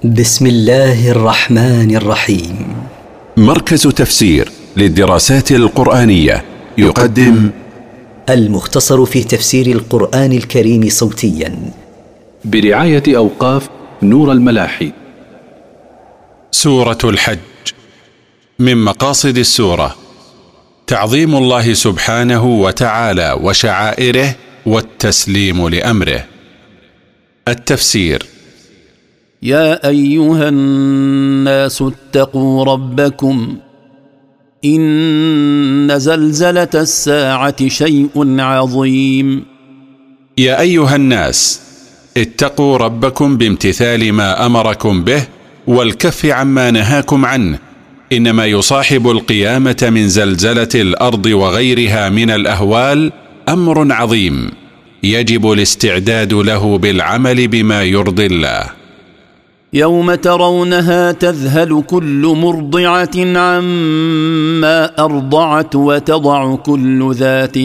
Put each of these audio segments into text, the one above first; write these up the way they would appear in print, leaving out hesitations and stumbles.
بسم الله الرحمن الرحيم. مركز تفسير للدراسات القرآنية يقدم المختصر في تفسير القرآن الكريم صوتيا برعاية أوقاف نور الملاحي. سورة الحج. من مقاصد السورة تعظيم الله سبحانه وتعالى وشعائره والتسليم لأمره. التفسير: يا أيها الناس اتقوا ربكم إن زلزلة الساعة شيء عظيم. يا أيها الناس اتقوا ربكم بامتثال ما أمركم به والكف عما نهاكم عنه، إنما يصاحب القيامة من زلزلة الأرض وغيرها من الأهوال أمر عظيم يجب الاستعداد له بالعمل بما يرضي الله. يوم ترونها تذهل كل مرضعة عما أرضعت وتضع كل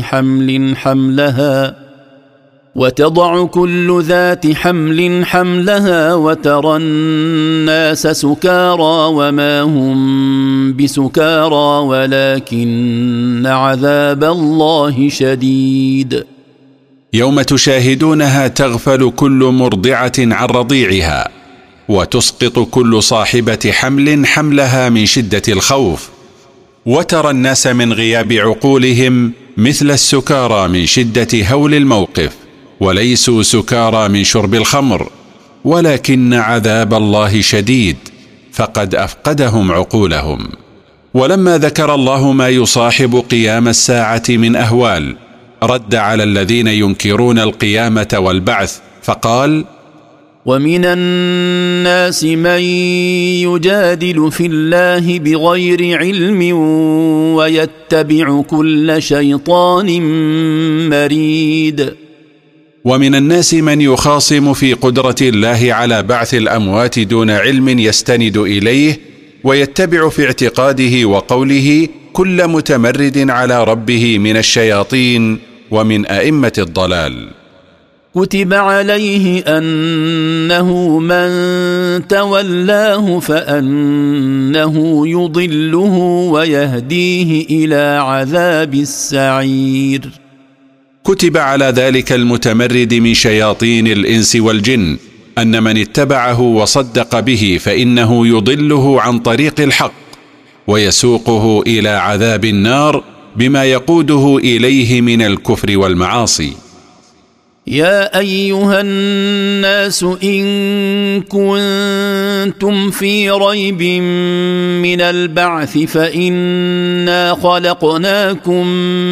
ذات حمل حملها وترى الناس سكارى وما هم بسكارى ولكن عذاب الله شديد. يوم تشاهدونها تغفل كل مرضعة عن رضيعها وتسقط كل صاحبة حمل حملها من شدة الخوف، وترى الناس من غياب عقولهم مثل السكارى من شدة هول الموقف، وليسوا سكارى من شرب الخمر ولكن عذاب الله شديد فقد أفقدهم عقولهم. ولما ذكر الله ما يصاحب قيام الساعة من أهوال رد على الذين ينكرون القيامة والبعث فقال: ومن الناس من يجادل في الله بغير علم ويتبع كل شيطان مريد. ومن الناس من يخاصم في قدرة الله على بعث الأموات دون علم يستند إليه ويتبع في اعتقاده وقوله كل متمرد على ربه من الشياطين ومن أئمة الضلال. كتب عليه أنه من تولاه فأنه يضله ويهديه إلى عذاب السعير. كتب على ذلك المتمرد من شياطين الإنس والجن أن من اتبعه وصدق به فإنه يضله عن طريق الحق ويسوقه إلى عذاب النار بما يقوده إليه من الكفر والمعاصي. يا أيها الناس إن كنتم في ريب من البعث فإنا خلقناكم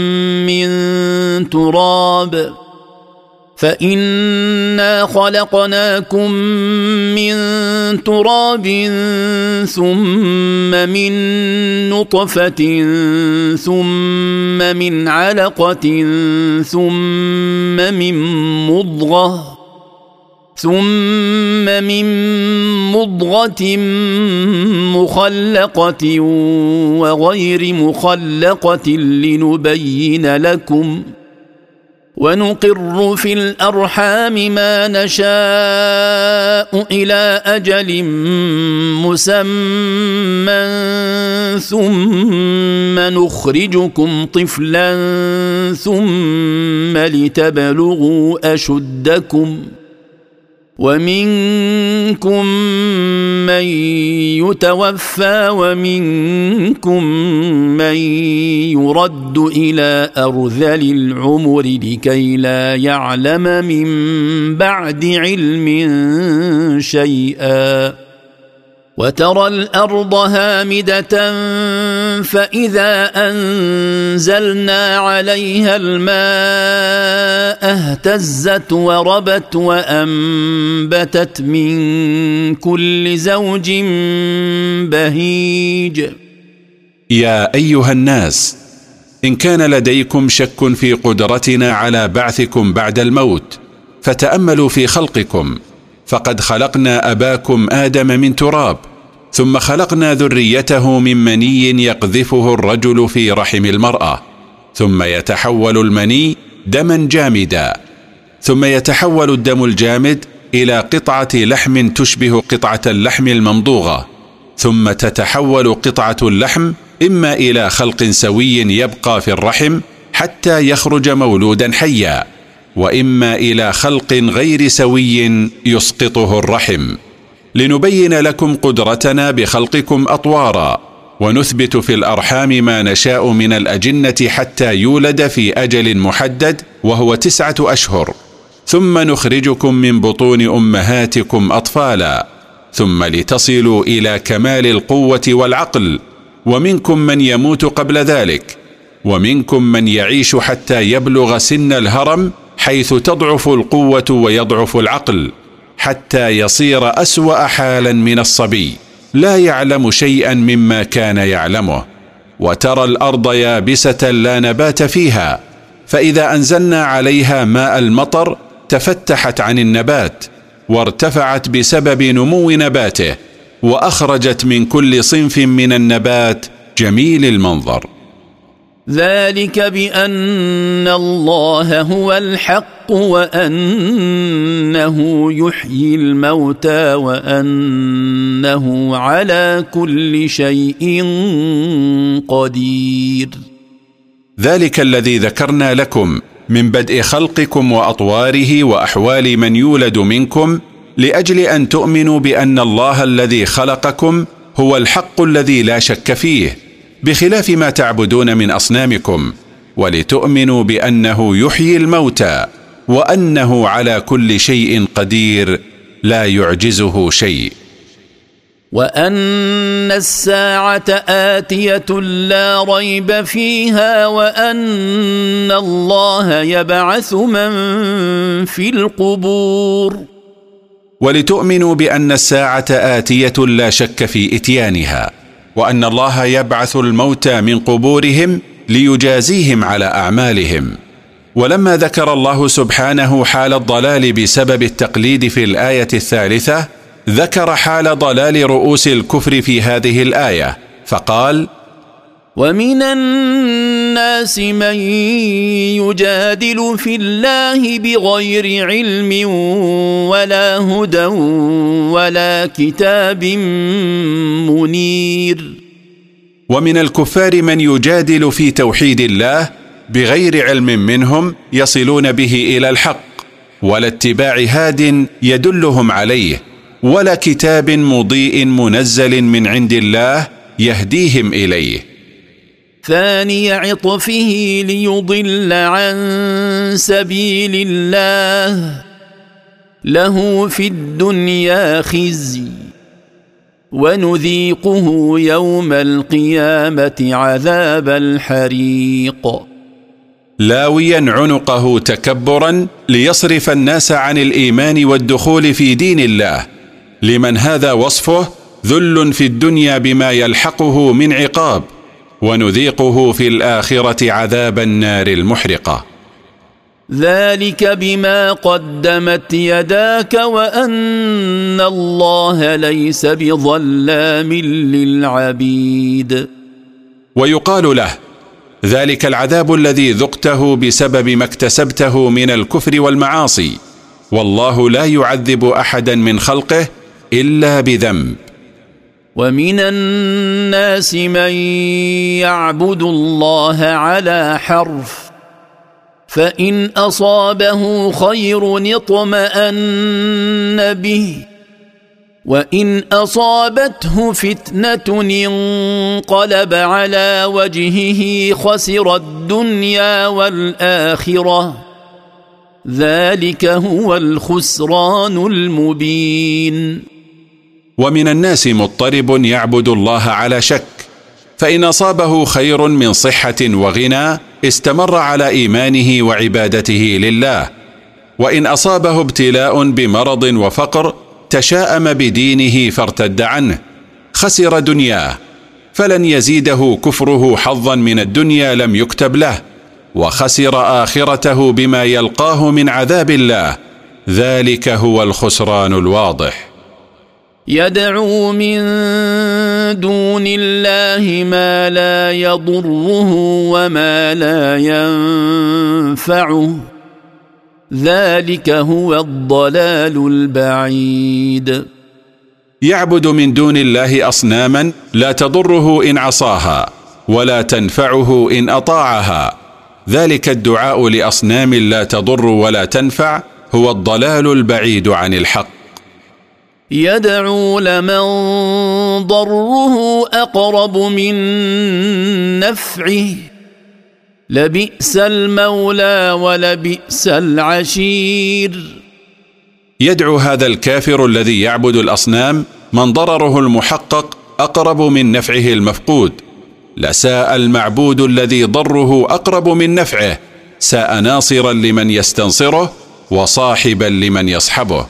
من تراب ثم من نطفة ثم من علقة ثم من مضغة مخلقة وغير مخلقة لنبين لكم، ونقر في الأرحام ما نشاء إلى أجل مسمى ثم نخرجكم طفلا ثم لتبلغوا أشدكم، ومنكم من يتوفى ومنكم من يرد إلى أرذل العمر لكي لا يعلم من بعد علم شيئا. وترى الأرض هامدة فإذا أنزلنا عليها الماء اهتزت وربت وأنبتت من كل زوج بهيج. يا أيها الناس إن كان لديكم شك في قدرتنا على بعثكم بعد الموت فتأملوا في خلقكم، فقد خلقنا أباكم آدم من تراب ثم خلقنا ذريته من مني يقذفه الرجل في رحم المرأة ثم يتحول المني دما جامدا ثم يتحول الدم الجامد إلى قطعة لحم تشبه قطعة اللحم الممضوغة، ثم تتحول قطعة اللحم إما إلى خلق سوي يبقى في الرحم حتى يخرج مولودا حيا، وإما إلى خلق غير سوي يسقطه الرحم، لنبين لكم قدرتنا بخلقكم أطوارا، ونثبت في الأرحام ما نشاء من الأجنة حتى يولد في أجل محدد وهو 9 أشهر، ثم نخرجكم من بطون أمهاتكم أطفالا، ثم لتصلوا إلى كمال القوة والعقل، ومنكم من يموت قبل ذلك، ومنكم من يعيش حتى يبلغ سن الهرم حيث تضعف القوة ويضعف العقل، حتى يصير أسوأ حالا من الصبي لا يعلم شيئا مما كان يعلمه. وترى الأرض يابسة لا نبات فيها، فإذا أنزلنا عليها ماء المطر تفتحت عن النبات وارتفعت بسبب نمو نباته، وأخرجت من كل صنف من النبات جميل المنظر. ذلك بأن الله هو الحق وأنه يحيي الموتى وأنه على كل شيء قدير. ذلك الذي ذكرنا لكم من بدء خلقكم وأطواره وأحوال من يولد منكم، لأجل أن تؤمنوا بأن الله الذي خلقكم هو الحق الذي لا شك فيه، بخلاف ما تعبدون من أصنامكم، ولتؤمنوا بأنه يحيي الموتى وأنه على كل شيء قدير لا يعجزه شيء. وأن الساعة آتية لا ريب فيها وأن الله يبعث من في القبور. ولتؤمنوا بأن الساعة آتية لا شك في إتيانها، وأن الله يبعث الموتى من قبورهم ليجازيهم على أعمالهم. ولما ذكر الله سبحانه حال الضلال بسبب التقليد في الآية الثالثة، ذكر حال ضلال رؤوس الكفر في هذه الآية فقال: ومن الناس من يجادل في الله بغير علم ولا هدى ولا كتاب منير. ومن الكفار من يجادل في توحيد الله بغير علم منهم يصلون به إلى الحق، ولا اتباع هاد يدلهم عليه، ولا كتاب مضيء منزل من عند الله يهديهم إليه. ثاني عطفه ليضل عن سبيل الله، له في الدنيا خزي ونذيقه يوم القيامة عذاب الحريق. لاويا عنقه تكبرا ليصرف الناس عن الإيمان والدخول في دين الله، لمن هذا وصفه ذل في الدنيا بما يلحقه من عقاب، ونذيقه في الآخرة عذاب النار المحرقة. ذلك بما قدمت يداك وأن الله ليس بظلام للعبيد. ويقال له: ذلك العذاب الذي ذقته بسبب ما اكتسبته من الكفر والمعاصي، والله لا يعذب أحدا من خلقه إلا بذنب. ومن الناس من يعبد الله على حرف، فإن أصابه خير اطمأن به، وإن أصابته فتنة انقلب على وجهه خسر الدنيا والآخرة، ذلك هو الخسران المبين. ومن الناس مضطرب يعبد الله على شك، فإن أصابه خير من صحة وغنى استمر على إيمانه وعبادته لله، وإن أصابه ابتلاء بمرض وفقر تشاءم بدينه فارتد عنه، خسر دنياه، فلن يزيده كفره حظا من الدنيا لم يكتب له، وخسر آخرته بما يلقاه من عذاب الله، ذلك هو الخسران الواضح. يدعو من دون الله ما لا يضره وما لا ينفعه، ذلك هو الضلال البعيد. يعبد من دون الله أصناما لا تضره إن عصاها ولا تنفعه إن أطاعها، ذلك الدعاء لأصنام لا تضر ولا تنفع هو الضلال البعيد عن الحق. يدعو لمن ضره أقرب من نفعه لبئس المولى ولبئس العشير. يدعو هذا الكافر الذي يعبد الأصنام من ضرره المحقق أقرب من نفعه المفقود، لساء المعبود الذي ضره أقرب من نفعه، ساء ناصرا لمن يستنصره وصاحبا لمن يصحبه.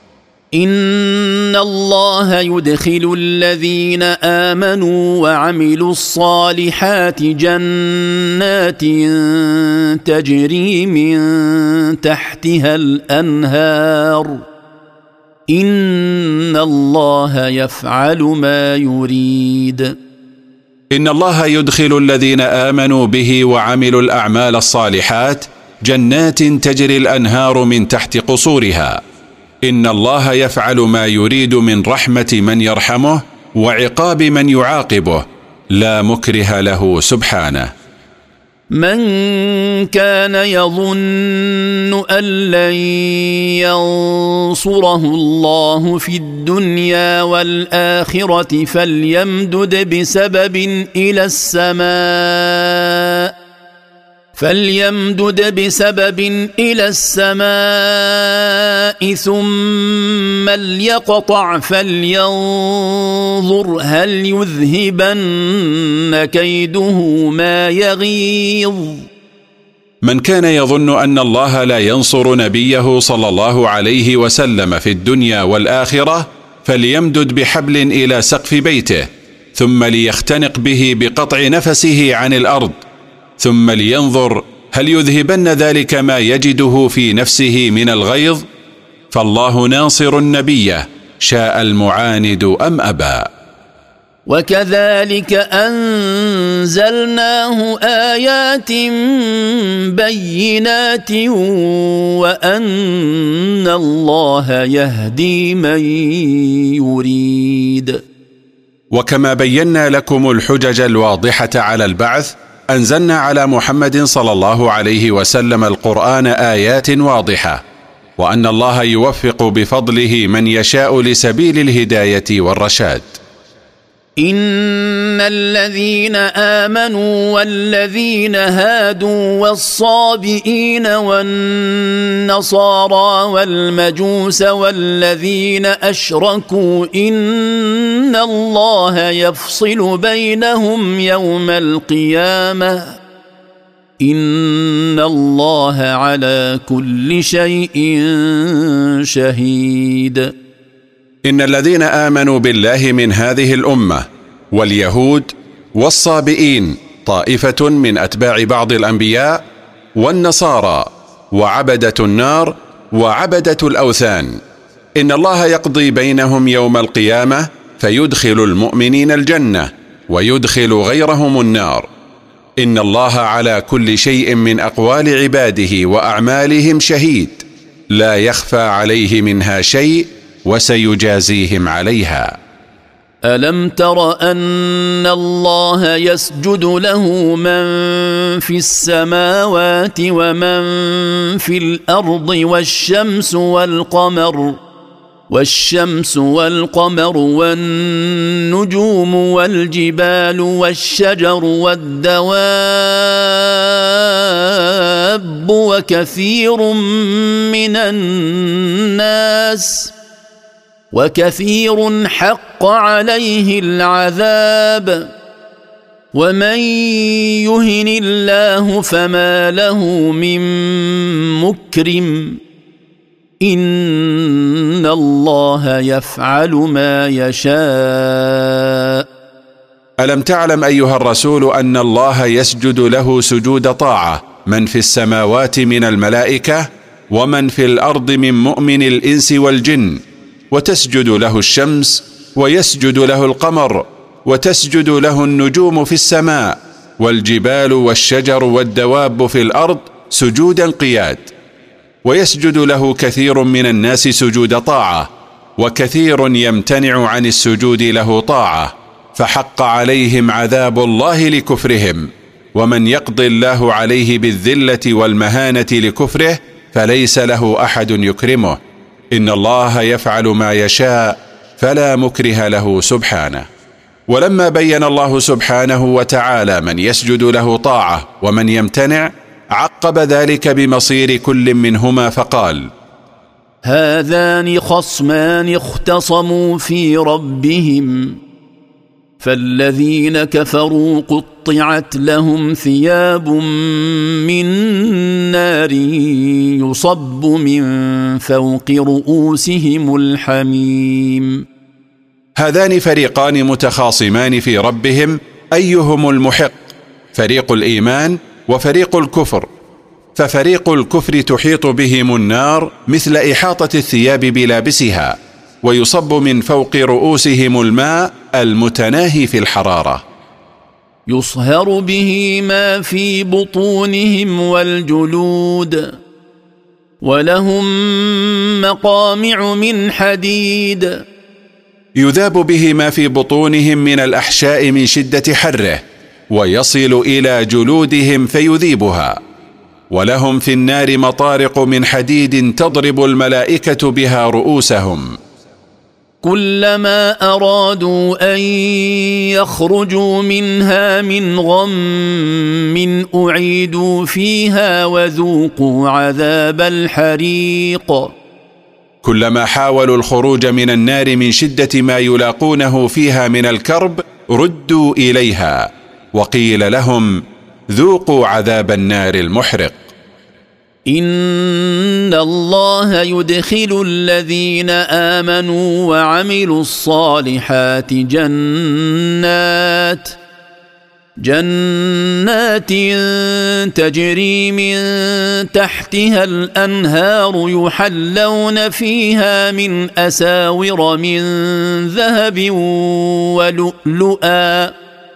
إن الله يدخل الذين آمنوا وعملوا الصالحات جنات تجري من تحتها الأنهار إن الله يفعل ما يريد. إن الله يدخل الذين آمنوا به وعملوا الأعمال الصالحات جنات تجري الأنهار من تحت قصورها. إن الله يفعل ما يريد من رحمة من يرحمه وعقاب من يعاقبه، لا مكره له سبحانه. من كان يظن أن لن ينصره الله في الدنيا والآخرة فليمدد بسبب إلى السماء ثم ليقطع فلينظر هل يذهبن كيده ما يغيظ. من كان يظن أن الله لا ينصر نبيه صلى الله عليه وسلم في الدنيا والآخرة فليمدد بحبل إلى سقف بيته ثم ليختنق به بقطع نفسه عن الأرض، ثم لينظر هل يذهبن ذلك ما يجده في نفسه من الغيظ، فالله ناصر النبي شاء المعاند أم أبى. وكذلك أنزلناه آيات بينات وأن الله يهدي من يريد. وكما بينا لكم الحجج الواضحة على البعث أنزلنا على محمد صلى الله عليه وسلم القرآن آيات واضحة، وأن الله يوفق بفضله من يشاء لسبيل الهداية والرشاد. إن الذين آمنوا والذين هادوا والصابئين والنصارى والمجوس والذين أشركوا إن الله يفصل بينهم يوم القيامة إن الله على كل شيء شهيد. إن الذين آمنوا بالله من هذه الأمة واليهود والصابئين طائفة من أتباع بعض الأنبياء والنصارى وعبدة النار وعبدة الأوثان، إن الله يقضي بينهم يوم القيامة فيدخل المؤمنين الجنة ويدخل غيرهم النار. إن الله على كل شيء من أقوال عباده وأعمالهم شهيد، لا يخفى عليه منها شيء وسيجازيهم عليها. ألم تر أن الله يسجد له من في السماوات ومن في الأرض والشمس والقمر والنجوم والجبال والشجر والدواب وكثير حق عليه العذاب ومن يهن الله فما له من مكرم إن الله يفعل ما يشاء. ألم تعلم أيها الرسول أن الله يسجد له سجود طاعة من في السماوات من الملائكة ومن في الأرض من مؤمن الإنس والجن، وتسجد له الشمس ويسجد له القمر وتسجد له النجوم في السماء والجبال والشجر والدواب في الأرض سجودا قياد. ويسجد له كثير من الناس سجود طاعة، وكثير يمتنع عن السجود له طاعة، فحق عليهم عذاب الله لكفرهم. ومن يقضي الله عليه بالذلة والمهانة لكفره فليس له أحد يكرمه. إن الله يفعل ما يشاء فلا مكره له سبحانه. ولما بين الله سبحانه وتعالى من يسجد له طاعة ومن يمتنع، عقب ذلك بمصير كل منهما فقال: هذان خصمان اختصموا في ربهم فالذين كفروا قطعت لهم ثياب من نار يصب من فوق رؤوسهم الحميم. هذان فريقان متخاصمان في ربهم، أيهم المحق؟ فريق الإيمان وفريق الكفر. ففريق الكفر تحيط بهم النار مثل إحاطة الثياب بلابسها، ويصب من فوق رؤوسهم الماء المتناهي في الحرارة، يصهر به ما في بطونهم والجلود، ولهم مقامع من حديد. يذاب به ما في بطونهم من الأحشاء من شدة حره، ويصل إلى جلودهم فيذيبها. ولهم في النار مطارق من حديد تضرب الملائكة بها رؤوسهم. كلما أرادوا أن يخرجوا منها من غم أعيدوا فيها وذوقوا عذاب الحريق. كلما حاولوا الخروج من النار من شدة ما يلاقونه فيها من الكرب ردوا إليها، وقيل لهم: ذوقوا عذاب النار المحرق. إن الله يدخل الذين آمنوا وعملوا الصالحات جنات تجري من تحتها الأنهار يحلون فيها من أساور من ذهب ولؤلؤا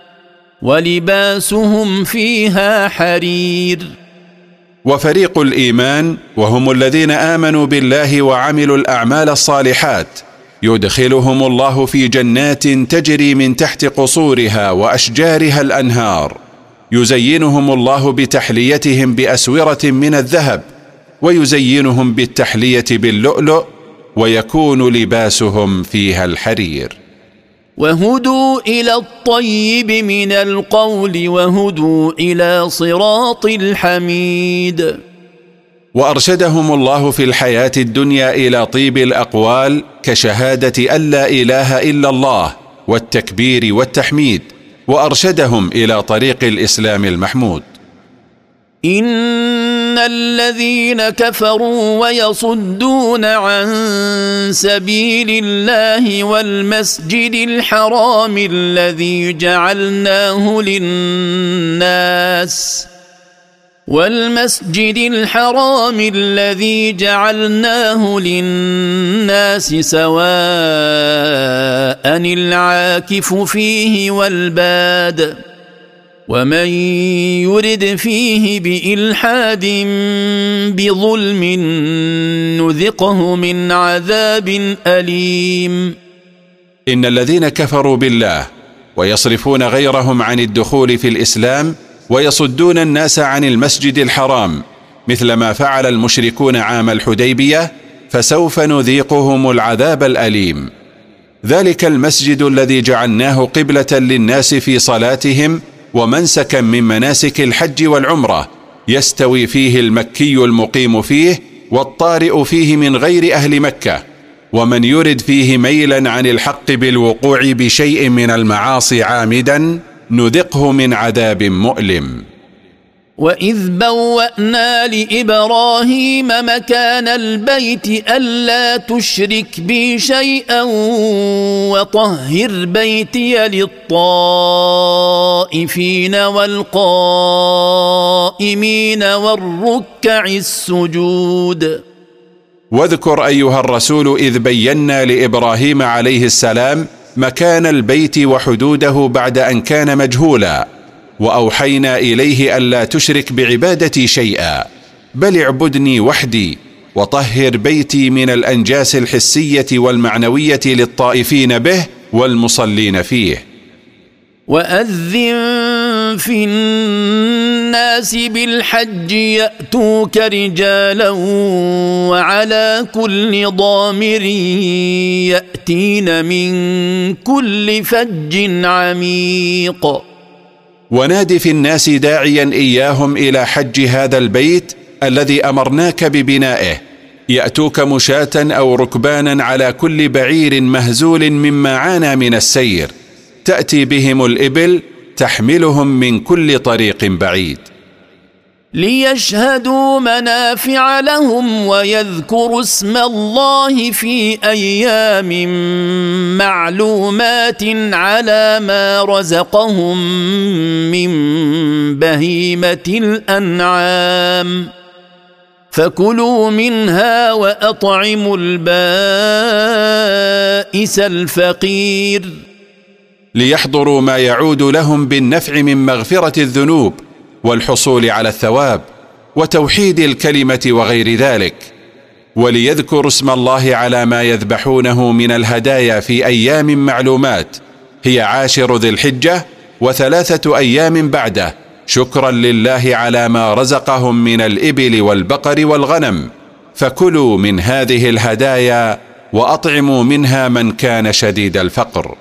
ولباسهم فيها حرير. وفريق الإيمان وهم الذين آمنوا بالله وعملوا الأعمال الصالحات يدخلهم الله في جنات تجري من تحت قصورها وأشجارها الأنهار، يزينهم الله بتحليتهم بأسورة من الذهب، ويزينهم بالتحلية باللؤلؤ، ويكون لباسهم فيها الحرير. وهدوا إلى الطيب من القول وهدوا إلى صراط الحميد. وأرشدهم الله في الحياة الدنيا إلى طيب الأقوال كشهادة أن لا إله إلا الله والتكبير والتحميد، وأرشدهم إلى طريق الإسلام المحمود. إن الذين كفروا ويصدون عن سبيل الله والمسجد الحرام الذي جعلناه للناس سواء العاكف فيه والباد، ومن يرد فيه بإلحاد بظلم نذقه من عذاب أليم. إن الذين كفروا بالله ويصرفون غيرهم عن الدخول في الإسلام ويصدون الناس عن المسجد الحرام مثل ما فعل المشركون عام الحديبية، فسوف نذيقهم العذاب الأليم. ذلك المسجد الذي جعلناه قبلة للناس في صلاتهم ومنسكا من مناسك الحج والعمرة، يستوي فيه المكي المقيم فيه والطارئ فيه من غير أهل مكة، ومن يرد فيه ميلا عن الحق بالوقوع بشيء من المعاصي عامدا نذقه من عذاب مؤلم. وإذ بوأنا لإبراهيم مكان البيت ألا تشرك بي شيئا وطهر بيتي للطائفين والقائمين والركع السجود. واذكر أيها الرسول إذ بينا لإبراهيم عليه السلام مكان البيت وحدوده بعد أن كان مجهولا، وأوحينا إليه ألا تشرك بعبادتي شيئا، بل اعبدني وحدي وطهر بيتي من الأنجاس الحسية والمعنوية للطائفين به والمصلين فيه. وأذن في الناس بالحج يأتوك رجالا وعلى كل ضامر يأتين من كل فج عميق. ونادي في الناس داعيا إياهم إلى حج هذا البيت الذي أمرناك ببنائه، يأتوك مشاة أو ركبانا على كل بعير مهزول مما عانى من السير، تأتي بهم الإبل تحملهم من كل طريق بعيد. ليشهدوا منافع لهم ويذكروا اسم الله في أيام معلومات على ما رزقهم من بهيمة الأنعام، فكلوا منها وأطعموا البائس الفقير. ليحضروا ما يعود لهم بالنفع من مغفرة الذنوب والحصول على الثواب وتوحيد الكلمة وغير ذلك، وليذكروا اسم الله على ما يذبحونه من الهدايا في أيام معلومات، هي 10 ذي الحجة و3 أيام بعده، شكرا لله على ما رزقهم من الإبل والبقر والغنم، فكلوا من هذه الهدايا وأطعموا منها من كان شديد الفقر.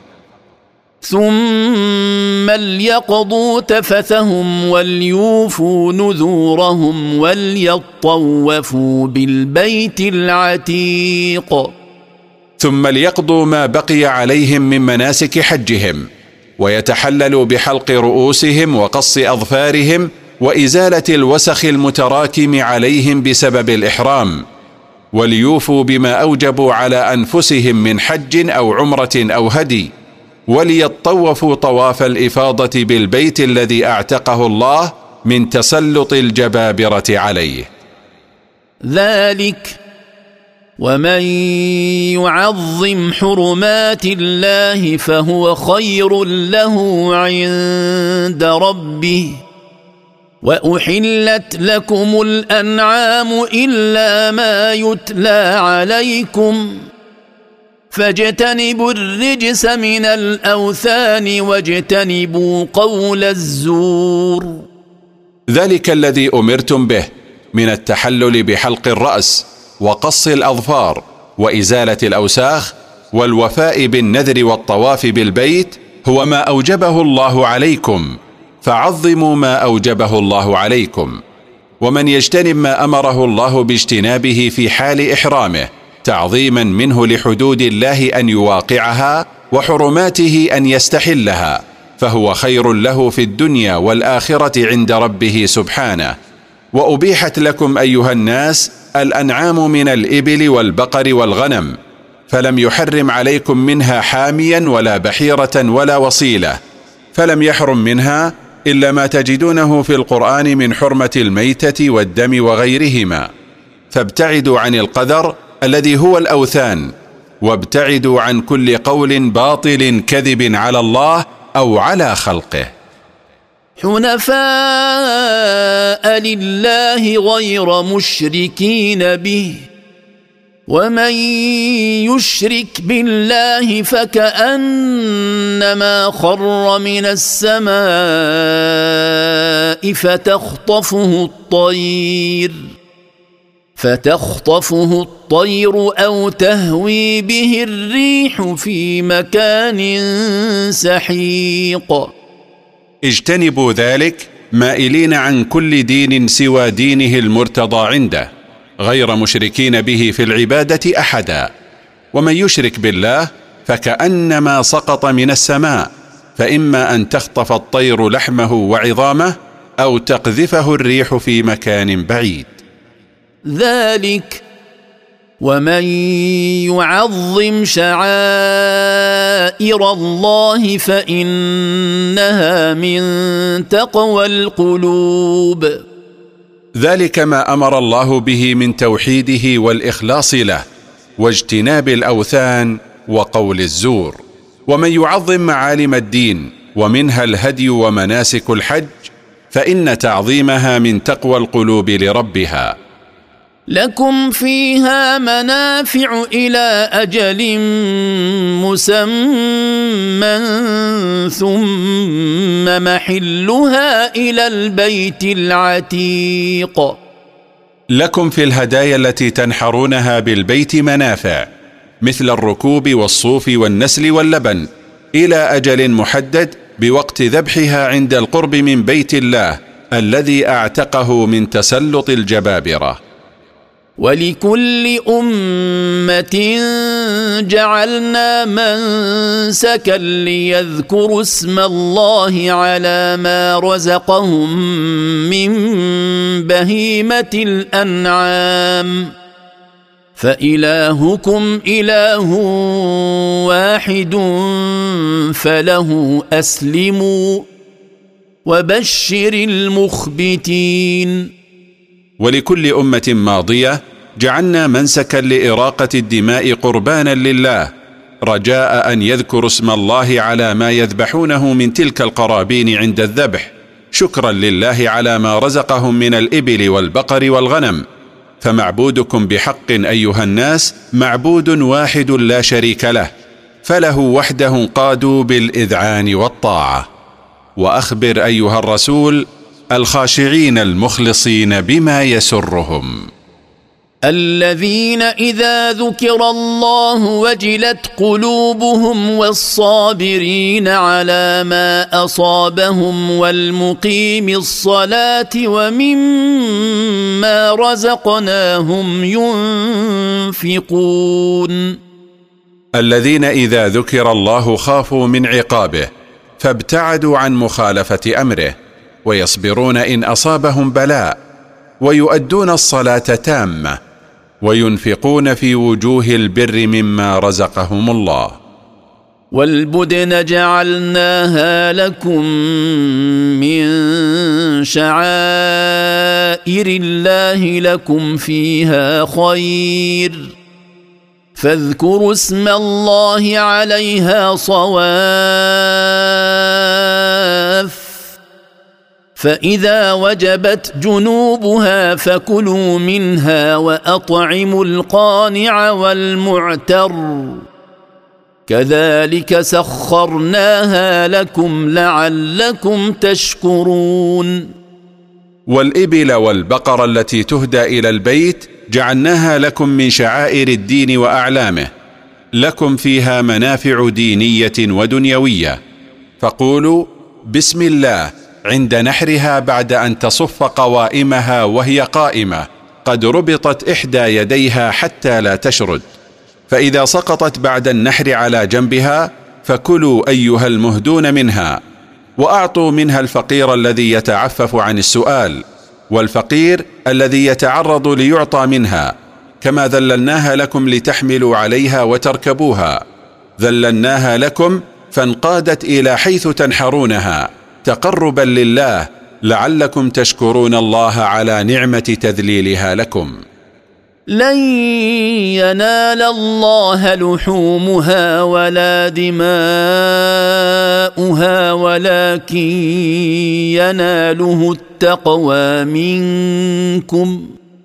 ثم ليقضوا تفثهم وليوفوا نذورهم وليطوفوا بالبيت العتيق. ثم ليقضوا ما بقي عليهم من مناسك حجهم، ويتحللوا بحلق رؤوسهم وقص أظفارهم وإزالة الوسخ المتراكم عليهم بسبب الإحرام، وليوفوا بما أوجبوا على أنفسهم من حج أو عمرة أو هدي، وليطوفوا طواف الإفاضة بالبيت الذي أعتقه الله من تسلط الجبابرة عليه. ذلك ومن يعظم حرمات الله فهو خير له عند ربه. وأحلت لكم الأنعام إلا ما يتلى عليكم فاجتنبوا الرجس من الأوثان واجتنبوا قول الزور. ذلك الذي أمرتم به من التحلل بحلق الرأس وقص الأظفار وإزالة الأوساخ والوفاء بالنذر والطواف بالبيت هو ما أوجبه الله عليكم، فعظموا ما أوجبه الله عليكم. ومن يجتنب ما أمره الله باجتنابه في حال إحرامه تعظيما منه لحدود الله أن يواقعها وحرماته أن يستحلها، فهو خير له في الدنيا والآخرة عند ربه سبحانه. وأبيحت لكم أيها الناس الأنعام من الإبل والبقر والغنم، فلم يحرم عليكم منها حاميا ولا بحيرة ولا وصيلة، فلم يحرم منها إلا ما تجدونه في القرآن من حرمة الميتة والدم وغيرهما. فابتعدوا عن القذر الذي هو الأوثان، وابتعدوا عن كل قول باطل كذب على الله أو على خلقه. حنفاء لله غير مشركين به، ومن يشرك بالله فكأنما خر من السماء فتخطفه الطير أو تهوي به الريح في مكان سحيق. اجتنبوا ذلك مائلين عن كل دين سوى دينه المرتضى عنده، غير مشركين به في العبادة أحدا. ومن يشرك بالله فكأنما سقط من السماء، فإما أن تخطف الطير لحمه وعظامه أو تقذفه الريح في مكان بعيد. ذلك ومن يعظم شعائر الله فإنها من تقوى القلوب. ذلك ما أمر الله به من توحيده والإخلاص له واجتناب الأوثان وقول الزور. ومن يعظم معالم الدين ومنها الهدي ومناسك الحج فإن تعظيمها من تقوى القلوب لربها. لكم فيها منافع إلى أجل مسمى ثم محلها إلى البيت العتيق. لكم في الهدايا التي تنحرونها بالبيت منافع مثل الركوب والصوف والنسل واللبن إلى أجل محدد بوقت ذبحها عند القرب من بيت الله الذي أعتقه من تسلط الجبابرة. ولكل أمة جعلنا منسكا ليذكروا اسم الله على ما رزقهم من بهيمة الأنعام فإلهكم إله واحد فله أسلموا وبشر المخبتين. ولكل أمة ماضية جعلنا منسكا لإراقة الدماء قربانا لله رجاء أن يذكروا اسم الله على ما يذبحونه من تلك القرابين عند الذبح شكرا لله على ما رزقهم من الإبل والبقر والغنم. فمعبودكم بحق أيها الناس معبود واحد لا شريك له فله وحده قادوا بالإذعان والطاعة. وأخبر أيها الرسول الخاشعين المخلصين بما يسرهم الذين إذا ذكر الله وجلت قلوبهم والصابرين على ما أصابهم والمقيم الصلاة ومما رزقناهم ينفقون. الذين إذا ذكر الله خافوا من عقابه فابتعدوا عن مخالفة أمره ويصبرون إن أصابهم بلاء ويؤدون الصلاة تامة وينفقون في وجوه البر مما رزقهم الله. والبدن جعلناها لكم من شعائر الله لكم فيها خير فاذكروا اسم الله عليها صواف فإذا وجبت جنوبها فكلوا منها وأطعموا القانع والمعتر كذلك سخرناها لكم لعلكم تشكرون. والإبل والبقر التي تهدى إلى البيت جعلناها لكم من شعائر الدين وأعلامه لكم فيها منافع دينية ودنيوية فقولوا بسم الله عند نحرها بعد أن تصف قوائمها وهي قائمة قد ربطت إحدى يديها حتى لا تشرد فإذا سقطت بعد النحر على جنبها فكلوا أيها المهدون منها وأعطوا منها الفقير الذي يتعفف عن السؤال والفقير الذي يتعرض ليعطى منها كما ذللناها لكم لتحملوا عليها وتركبوها ذللناها لكم فانقادت إلى حيث تنحرونها تقربا لله لعلكم تشكرون الله على نعمة تذليلها لكم. لن ينال الله لحومها ولا دماؤها ولكن يناله التقوى منكم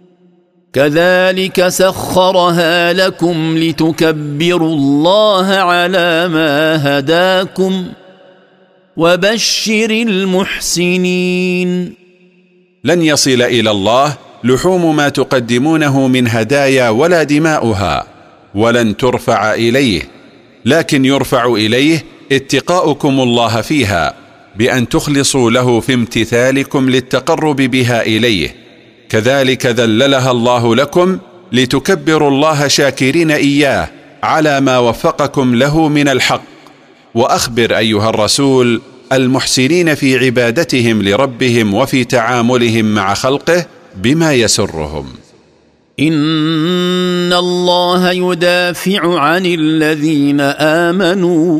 كذلك سخرها لكم لتكبروا الله على ما هداكم وبشر المحسنين. لن يصل إلى الله لحوم ما تقدمونه من هدايا ولا دماؤها ولن ترفع إليه لكن يرفع إليه اتقاؤكم الله فيها بأن تخلصوا له في امتثالكم للتقرب بها إليه كذلك ذللها الله لكم لتكبروا الله شاكرين إياه على ما وفقكم له من الحق. وأخبر أيها الرسول المحسنين في عبادتهم لربهم وفي تعاملهم مع خلقه بما يسرهم. إن الله يدافع عن الذين آمنوا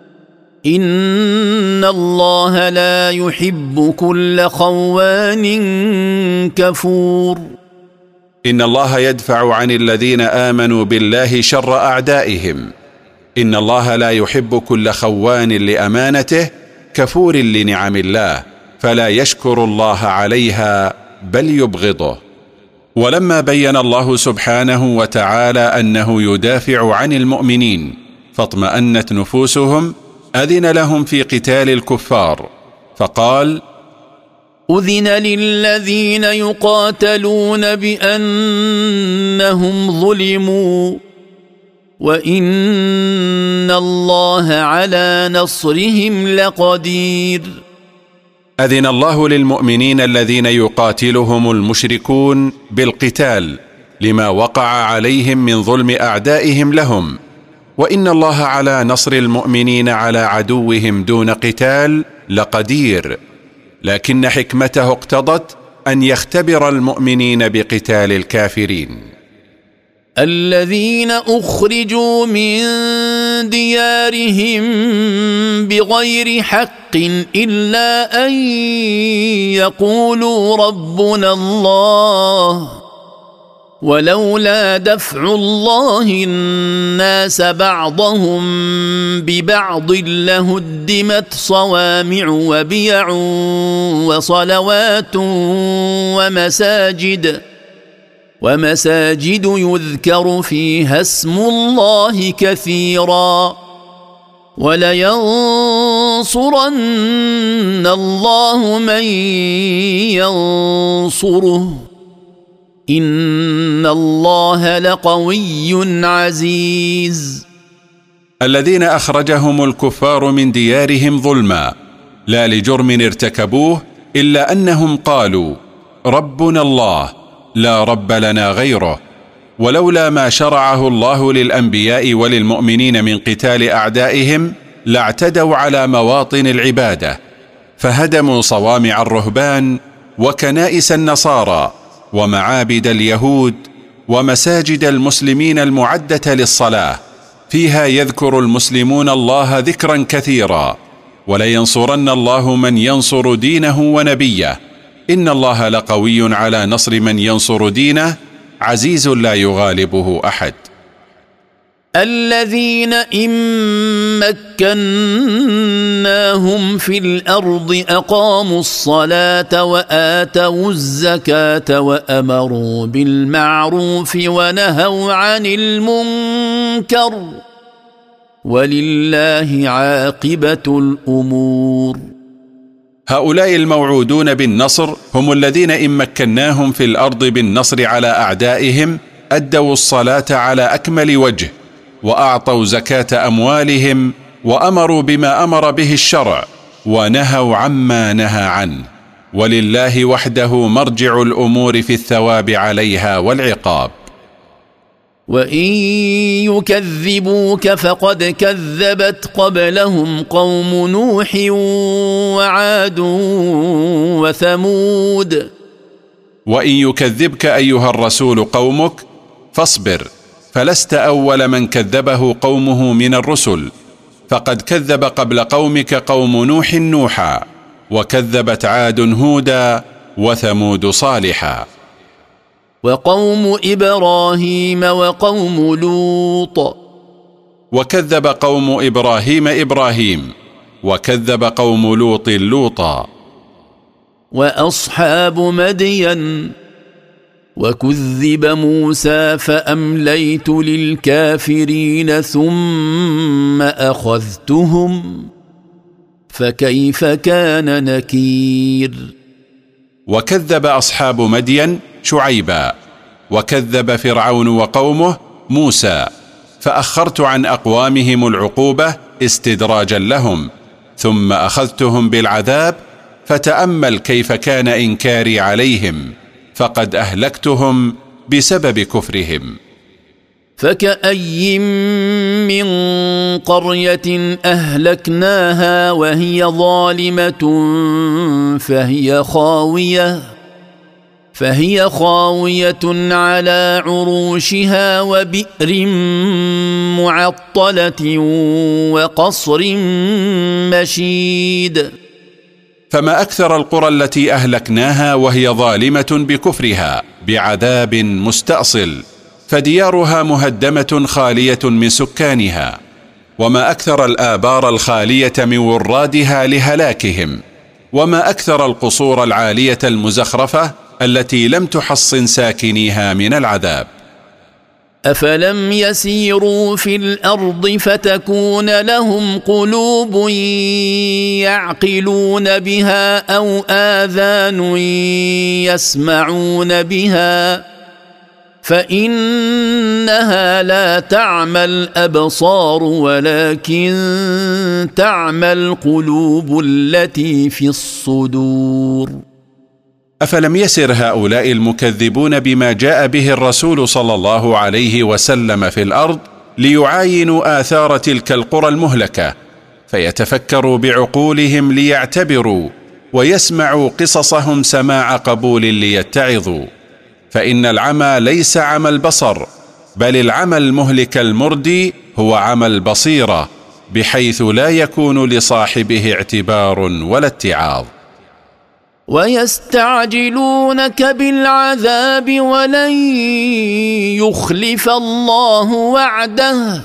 إن الله لا يحب كل خوان كفور. إن الله يدفع عن الذين آمنوا بالله شر أعدائهم إن الله لا يحب كل خوان لأمانته كفور لنعم الله فلا يشكر الله عليها بل يبغضه. ولما بين الله سبحانه وتعالى أنه يدافع عن المؤمنين فاطمأنت نفوسهم أذن لهم في قتال الكفار فقال: أذن للذين يقاتلون بأنهم ظلموا وإن الله على نصرهم لقدير. أذن الله للمؤمنين الذين يقاتلهم المشركون بالقتال لما وقع عليهم من ظلم أعدائهم لهم، وإن الله على نصر المؤمنين على عدوهم دون قتال لقدير، لكن حكمته اقتضت أن يختبر المؤمنين بقتال الكافرين. الذين أخرجوا من ديارهم بغير حق إلا أن يقولوا ربنا الله ولولا دفع الله الناس بعضهم ببعض لهدمت صوامع وبيع وصلوات ومساجد يذكر فيها اسم الله كثيرا ولينصرن الله من ينصره إن الله لقوي عزيز. الذين أخرجهم الكفار من ديارهم ظلما لا لجرم ارتكبوه إلا أنهم قالوا ربنا الله لا رب لنا غيره، ولولا ما شرعه الله للأنبياء وللمؤمنين من قتال أعدائهم لاعتدوا على مواطن العبادة فهدموا صوامع الرهبان وكنائس النصارى ومعابد اليهود ومساجد المسلمين المعدة للصلاة فيها يذكر المسلمون الله ذكرا كثيرا، ولينصرن الله من ينصر دينه ونبيه، إن الله لقوي على نصر من ينصر دينه عزيز لا يغالبه أحد. الذين إن مكناهم في الأرض أقاموا الصلاة وآتوا الزكاة وأمروا بالمعروف ونهوا عن المنكر ولله عاقبة الأمور. هؤلاء الموعودون بالنصر هم الذين إن مكناهم في الأرض بالنصر على أعدائهم أدوا الصلاة على أكمل وجه وأعطوا زكاة أموالهم وأمروا بما أمر به الشرع ونهوا عما نهى عنه، ولله وحده مرجع الأمور في الثواب عليها والعقاب. وإن يكذبوك فقد كذبت قبلهم قوم نوح وعاد وثمود. وإن يكذبك أيها الرسول قومك فاصبر، فلست أول من كذبه قومه من الرسل، فقد كذب قبل قومك قوم نوح نوحا، وكذبت عاد هودا وثمود صالحا، وقوم إبراهيم وقوم لوط، وكذب قوم إبراهيم إبراهيم، وكذب قوم لوط لوطا، وأصحاب مدين، وكذب موسى فأمليت للكافرين ثم أخذتهم فكيف كان نكير. وكذب أصحاب مدين شعيبا، وكذب فرعون وقومه موسى، فأخرت عن أقوامهم العقوبة استدراجا لهم، ثم أخذتهم بالعذاب، فتأمل كيف كان إنكاري عليهم، فقد أهلكتهم بسبب كفرهم. فكأي من قرية أهلكناها وهي ظالمة فهي خاوية على عروشها وبئر معطلة وقصر مشيد. فما أكثر القرى التي أهلكناها وهي ظالمة بكفرها بعذاب مستأصل، فديارها مهدمة خالية من سكانها، وما أكثر الآبار الخالية من ورادها لهلاكهم، وما أكثر القصور العالية المزخرفة التي لم تحصن ساكنيها من العذاب. أفلم يسيروا في الأرض فتكون لهم قلوب يعقلون بها أو آذان يسمعون بها فإنها لا تعمى الأبصار ولكن تعمى القلوب التي في الصدور. أفلم يسر هؤلاء المكذبون بما جاء به الرسول صلى الله عليه وسلم في الأرض ليعاينوا آثار تلك القرى المهلكة فيتفكروا بعقولهم ليعتبروا ويسمعوا قصصهم سماع قبول ليتعظوا؟ فإن العمى ليس عمى البصر، بل العمى المهلك المردي هو عمى البصيرة، بحيث لا يكون لصاحبه اعتبار ولا اتعاظ. ويستعجلونك بالعذاب ولن يخلف الله وعده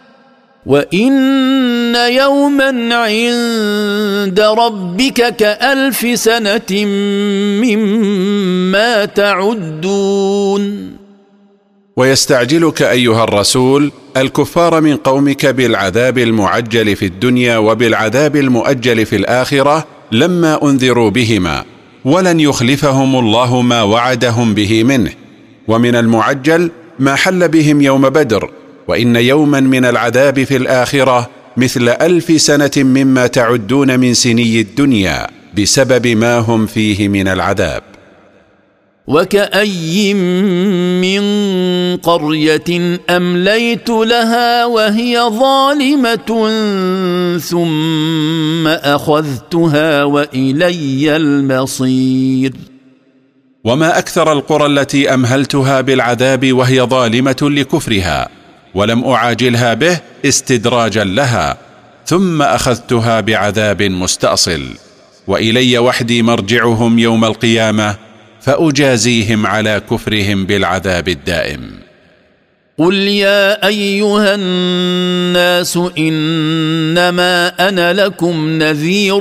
وإن يوما عند ربك كألف سنة مما تعدون. ويستعجلك أيها الرسول الكفار من قومك بالعذاب المعجل في الدنيا وبالعذاب المؤجل في الآخرة لما أنذروا بهما، ولن يخلفهم الله ما وعدهم به منه. ومن المعجل ما حل بهم يوم بدر، وإن يوما من العذاب في الآخرة مثل 1000 سنة مما تعدون من سني الدنيا بسبب ما هم فيه من العذاب. وكأي من قرية أمليت لها وهي ظالمة ثم أخذتها وإلي المصير. وما أكثر القرى التي أمهلتها بالعذاب وهي ظالمة لكفرها، ولم أعاجلها به استدراجا لها، ثم أخذتها بعذاب مستأصل، وإلي وحدي مرجعهم يوم القيامة فأجازيهم على كفرهم بالعذاب الدائم. قل يا أيها الناس إنما أنا لكم نذير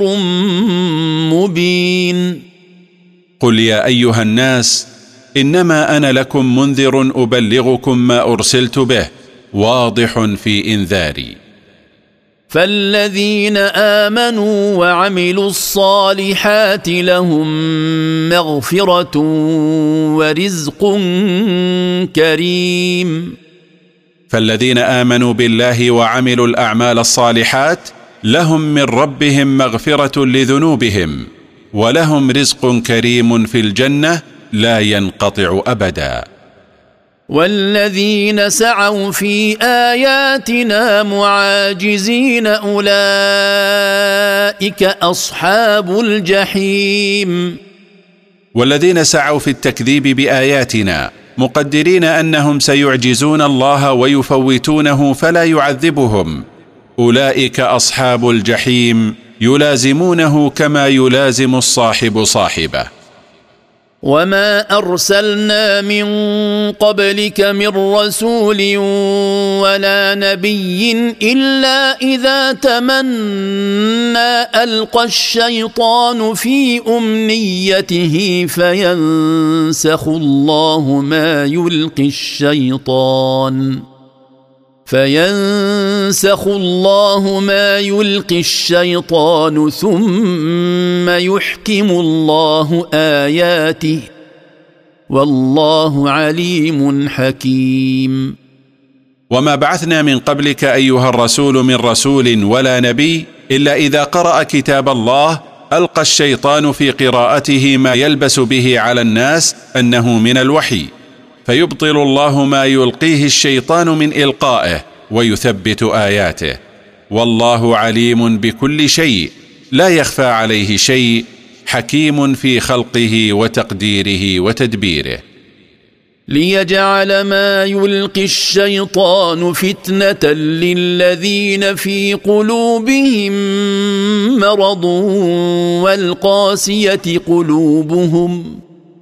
مبين. قل يا أيها الناس إنما أنا لكم منذر أبلغكم ما أرسلت به واضح في إنذاري. فالذين آمنوا وعملوا الصالحات لهم مغفرة ورزق كريم. فالذين آمنوا بالله وعملوا الأعمال الصالحات لهم من ربهم مغفرة لذنوبهم، ولهم رزق كريم في الجنة لا ينقطع أبدا. والذين سعوا في آياتنا معاجزين أولئك أصحاب الجحيم. والذين سعوا في التكذيب بآياتنا مقدرين أنهم سيعجزون الله ويفوتونه فلا يعذبهم، أولئك أصحاب الجحيم يلازمونه كما يلازم الصاحب صاحبه. وما أرسلنا من قبلك من رسول ولا نبي إلا إذا تمنى ألقى الشيطان في أمنيته فينسخ الله ما يلقي الشيطان ثم يحكم الله آياته والله عليم حكيم. وما بعثنا من قبلك أيها الرسول من رسول ولا نبي إلا إذا قرأ كتاب الله ألقى الشيطان في قراءته ما يلبس به على الناس أنه من الوحي، فيبطل الله ما يلقيه الشيطان من إلقائه ويثبت آياته، والله عليم بكل شيء لا يخفى عليه شيء، حكيم في خلقه وتقديره وتدبيره. ليجعل ما يلقي الشيطان فتنة للذين في قلوبهم مرض والقاسية قلوبهم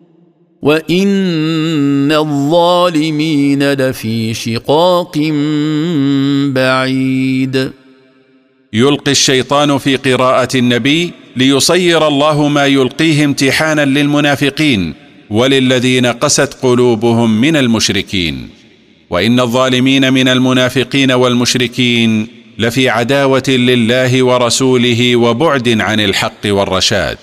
وإن الظالمين لفي شقاق بعيد. يلقي الشيطان في قراءة النبي ليصير الله ما يلقيه امتحانا للمنافقين وللذين قست قلوبهم من المشركين، وإن الظالمين من المنافقين والمشركين لفي عداوة لله ورسوله وبعد عن الحق والرشاد.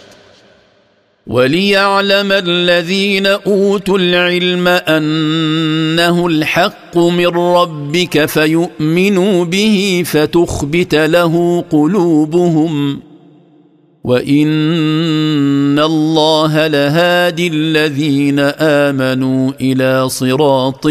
وليعلم الذين أوتوا العلم أنه الحق من ربك فيؤمنوا به فتخبت له قلوبهم وإن الله لهادي الذين آمنوا إلى صراط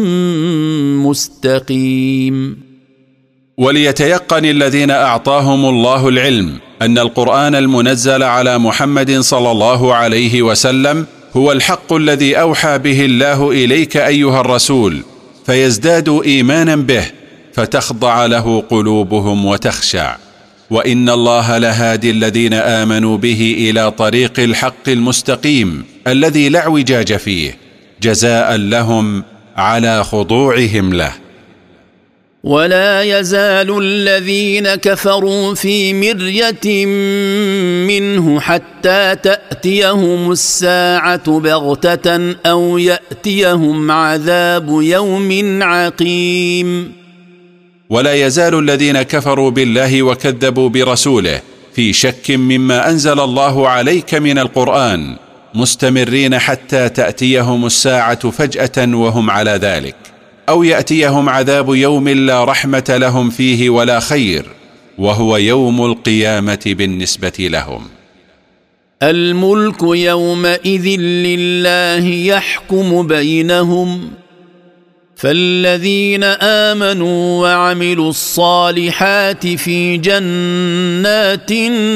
مستقيم. وليتيقن الذين أعطاهم الله العلم أن القرآن المنزل على محمد صلى الله عليه وسلم هو الحق الذي أوحى به الله إليك أيها الرسول، فيزدادوا إيمانا به فتخضع له قلوبهم وتخشع، وإن الله لهادي الذين آمنوا به إلى طريق الحق المستقيم الذي لا اعوجاج فيه، جزاء لهم على خضوعهم له. ولا يزال الذين كفروا في مرية منه حتى تأتيهم الساعة بغتة أو يأتيهم عذاب يوم عقيم. ولا يزال الذين كفروا بالله وكذبوا برسوله في شك مما أنزل الله عليك من القرآن مستمرين حتى تأتيهم الساعة فجأة وهم على ذلك، أو يأتيهم عذاب يوم لا رحمة لهم فيه ولا خير، وهو يوم القيامة بالنسبة لهم. الملك يومئذ لله يحكم بينهم، فالذين آمنوا وعملوا الصالحات في جنات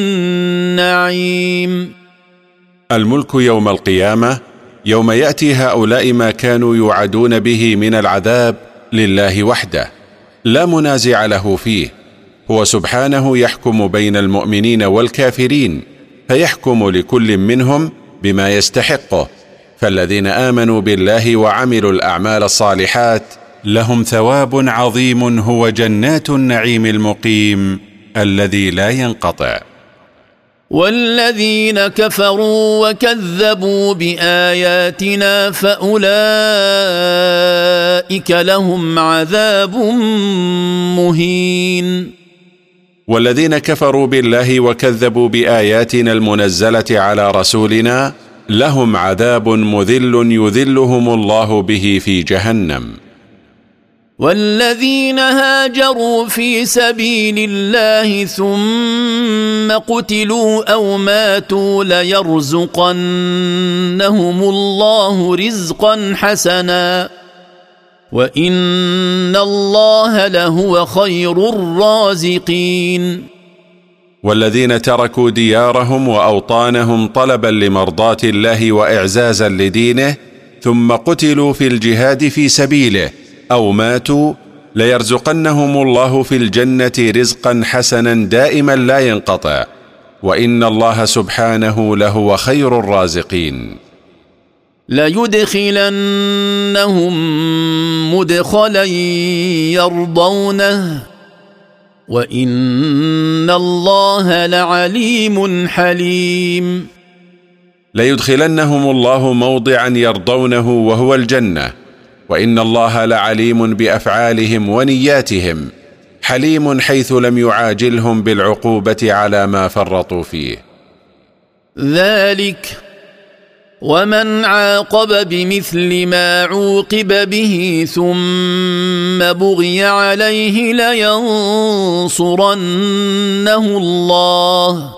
النعيم. الملك يوم القيامة يوم يأتي هؤلاء ما كانوا يوعدون به من العذاب لله وحده لا منازع له فيه، هو سبحانه يحكم بين المؤمنين والكافرين، فيحكم لكل منهم بما يستحقه. فالذين آمنوا بالله وعملوا الأعمال الصالحات لهم ثواب عظيم هو جنات النعيم المقيم الذي لا ينقطع. والذين كفروا وكذبوا بآياتنا فأولئك لهم عذاب مهين. والذين كفروا بالله وكذبوا بآياتنا المنزلة على رسولنا لهم عذاب مذل يذلهم الله به في جهنم. والذين هاجروا في سبيل الله ثم قتلوا أو ماتوا ليرزقنهم الله رزقا حسنا وإن الله لهو خير الرازقين. والذين تركوا ديارهم وأوطانهم طلبا لمرضاة الله وإعزازا لدينه ثم قتلوا في الجهاد في سبيله أو ماتوا ليرزقنهم الله في الجنة رزقا حسنا دائما لا ينقطع، وإن الله سبحانه لهو خير الرازقين. ليدخلنهم مدخلا يرضونه وإن الله لعليم حليم. ليدخلنهم الله موضعا يرضونه وهو الجنة، وإن الله لعليم بأفعالهم ونياتهم، حليم حيث لم يعاجلهم بالعقوبة على ما فرطوا فيه. ذلك ومن عاقب بمثل ما عوقب به ثم بغي عليه لينصرنه الله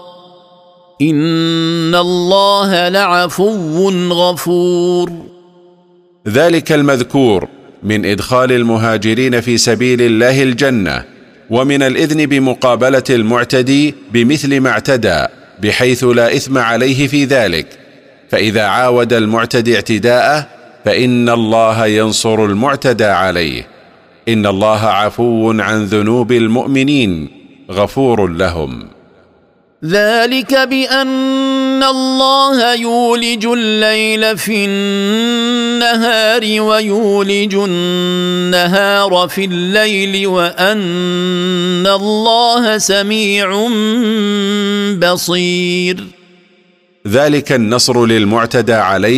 إن الله لعفو غفور. ذلك المذكور من إدخال المهاجرين في سبيل الله الجنة، ومن الإذن بمقابلة المعتدي بمثل ما اعتدى بحيث لا إثم عليه في ذلك، فإذا عاود المعتدي اعتداءه فإن الله ينصر المعتدى عليه، إن الله عفو عن ذنوب المؤمنين غفور لهم. ذلك بأن الله يولج الليل في النهار ويولج النهار في الليل وأن الله سميع بصير. ذلك النصر للمعتدى عليه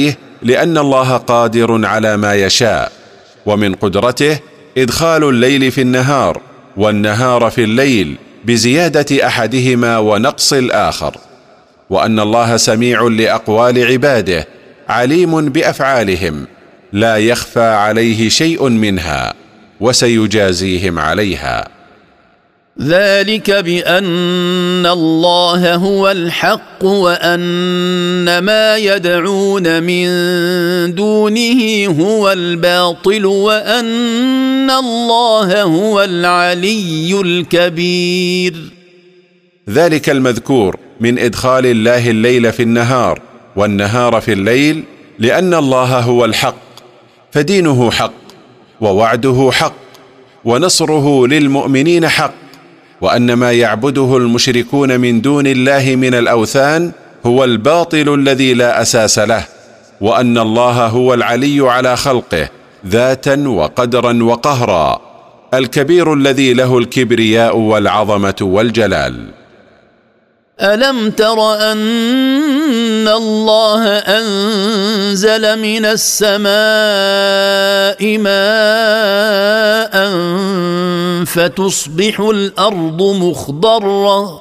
لأن الله قادر على ما يشاء، ومن قدرته إدخال الليل في النهار والنهار في الليل بزيادة أحدهما ونقص الآخر، وأن الله سميع لأقوال عباده عليم بأفعالهم لا يخفى عليه شيء منها، وسيجازيهم عليها. ذلك بأن الله هو الحق وأن ما يدعون من دونه هو الباطل وأن الله هو العلي الكبير. ذلك المذكور من إدخال الله الليل في النهار والنهار في الليل لأن الله هو الحق، فدينه حق، ووعده حق، ونصره للمؤمنين حق، وأن ما يعبده المشركون من دون الله من الأوثان هو الباطل الذي لا أساس له، وأن الله هو العلي على خلقه ذاتا وقدرا وقهرا، الكبير الذي له الكبرياء والعظمة والجلال. ألم تر أن الله أنزل من السماء ماء فتصبح الأرض مخضرة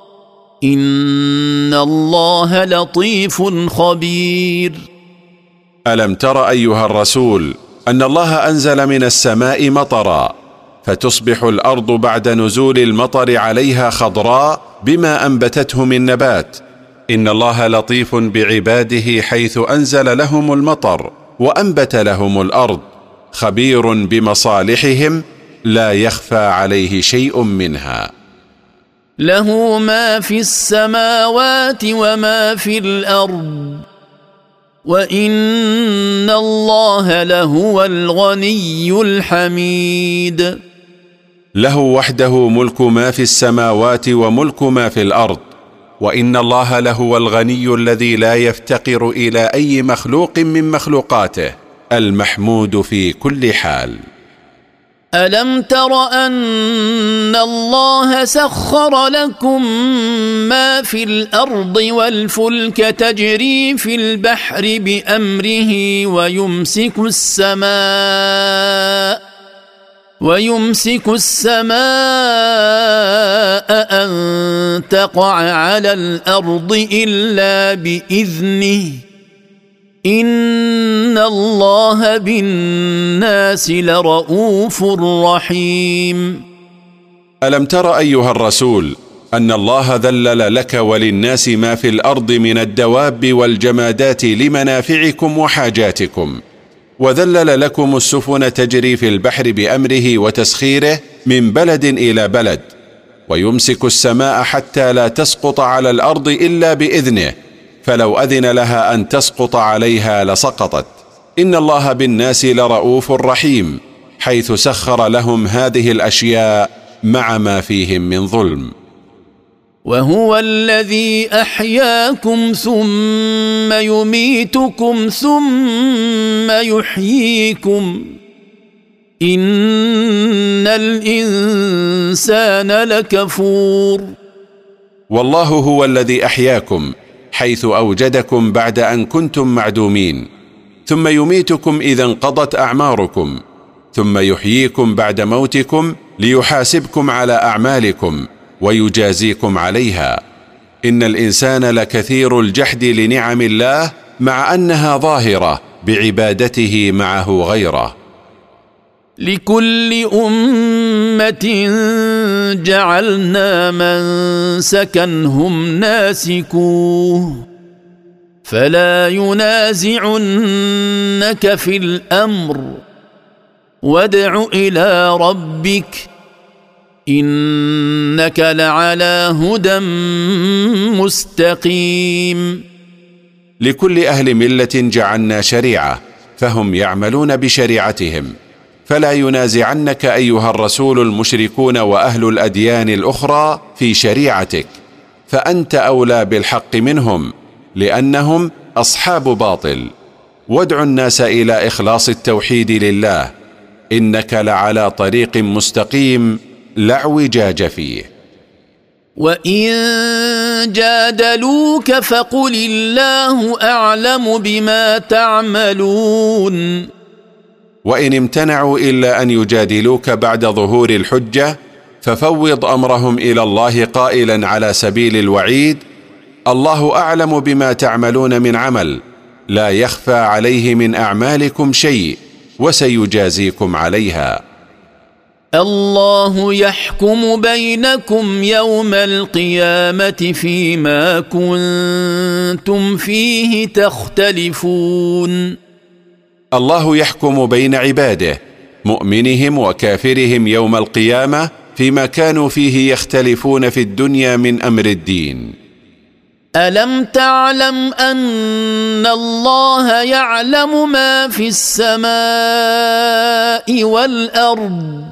إن الله لطيف خبير. ألم تر أيها الرسول أن الله أنزل من السماء مطرا فتصبح الأرض بعد نزول المطر عليها خضراء بما أنبتته من نبات، إن الله لطيف بعباده حيث أنزل لهم المطر وأنبت لهم الأرض، خبير بمصالحهم لا يخفى عليه شيء منها. له ما في السماوات وما في الأرض وإن الله لهو الغني الحميد. له وحده ملك ما في السماوات وملك ما في الأرض، وإن الله لهو الغني الذي لا يفتقر إلى أي مخلوق من مخلوقاته، المحمود في كل حال. ألم تر أن الله سخر لكم ما في الأرض والفلك تجري في البحر بأمره ويمسك السماء أن تقع على الأرض إلا بإذنه إن الله بالناس لرؤوف رحيم. ألم تر أيها الرسول أن الله ذلل لك وللناس ما في الأرض من الدواب والجمادات لمنافعكم وحاجاتكم، وذلل لكم السفن تجري في البحر بأمره وتسخيره من بلد إلى بلد، ويمسك السماء حتى لا تسقط على الأرض إلا بإذنه، فلو أذن لها أن تسقط عليها لسقطت، إن الله بالناس لرؤوف رحيم، حيث سخر لهم هذه الأشياء مع ما فيهم من ظلم. وهو الذي أحياكم ثم يميتكم ثم يحييكم إن الإنسان لكفور. والله هو الذي أحياكم حيث أوجدكم بعد أن كنتم معدومين، ثم يميتكم إذا انقضت أعماركم، ثم يحييكم بعد موتكم ليحاسبكم على أعمالكم ويجازيكم عليها. إن الإنسان لكثير الجحد لنعم الله مع أنها ظاهرة بعبادته معه غيره. لكل أمة جعلنا منسكا هم ناسكوه فلا ينازعنك في الأمر وادع إلى ربك إنك لعلى هدى مستقيم. لكل أهل ملة جعلنا شريعة فهم يعملون بشريعتهم، فلا ينازعنك أيها الرسول المشركون وأهل الأديان الأخرى في شريعتك، فأنت أولى بالحق منهم لأنهم أصحاب باطل. وادع الناس إلى إخلاص التوحيد لله، إنك لعلى طريق مستقيم لا اعوجاج فيه. وإن جادلوك فقل الله أعلم بما تعملون. وإن امتنعوا إلا أن يجادلوك بعد ظهور الحجة ففوض أمرهم إلى الله قائلا على سبيل الوعيد: الله أعلم بما تعملون من عمل، لا يخفى عليه من أعمالكم شيء وسيجازيكم عليها. الله يحكم بينكم يوم القيامة فيما كنتم فيه تختلفون. الله يحكم بين عباده مؤمنهم وكافرهم يوم القيامة فيما كانوا فيه يختلفون في الدنيا من أمر الدين. ألم تعلم أن الله يعلم ما في السماء والأرض؟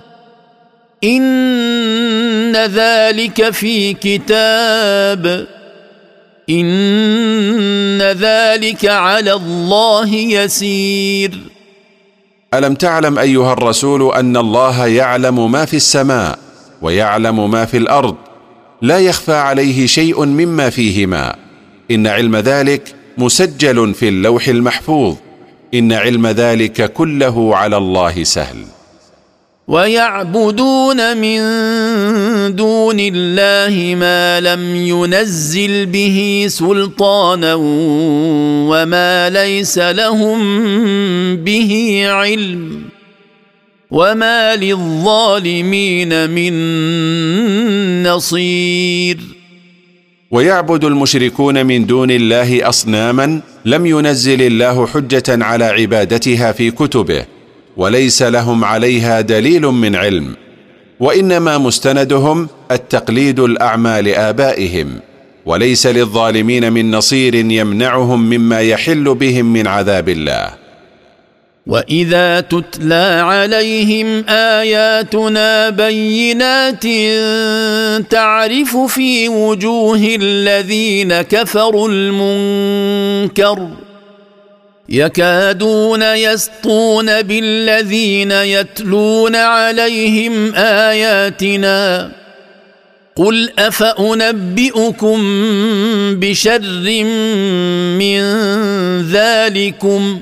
إن ذلك في كتاب، إن ذلك على الله يسير. ألم تعلم أيها الرسول أن الله يعلم ما في السماء ويعلم ما في الأرض، لا يخفى عليه شيء مما فيهما، إن علم ذلك مسجل في اللوح المحفوظ، إن علم ذلك كله على الله سهل. ويعبدون من دون الله ما لم ينزل به سلطانا وما ليس لهم به علم وما للظالمين من نصير. ويعبد المشركون من دون الله أصناما لم ينزل الله حجة على عبادتها في كتبه، وليس لهم عليها دليل من علم، وإنما مستندهم التقليد الأعمى لآبائهم، وليس للظالمين من نصير يمنعهم مما يحل بهم من عذاب الله. وإذا تتلى عليهم آياتنا بينات تعرف في وجوه الذين كفروا المنكر يكادون يسطون بالذين يتلون عليهم آياتنا قل أفأنبئكم بشر من ذلكم